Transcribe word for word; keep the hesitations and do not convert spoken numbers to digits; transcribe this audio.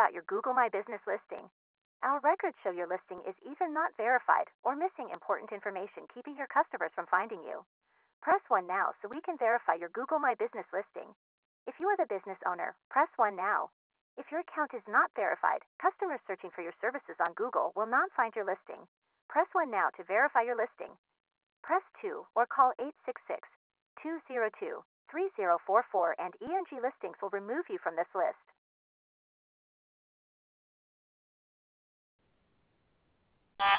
about your Google My Business listing. Our records show your listing is either not verified or missing important information, keeping your customers from finding you. Press one now so we can verify your Google My Business listing. If you are the business owner, press one now. If your account is not verified, customers searching for your services on Google will not find your listing. Press one now to verify your listing. Press two or call eight six six, two zero two, three zero four four and E N G Listings will remove you from this list.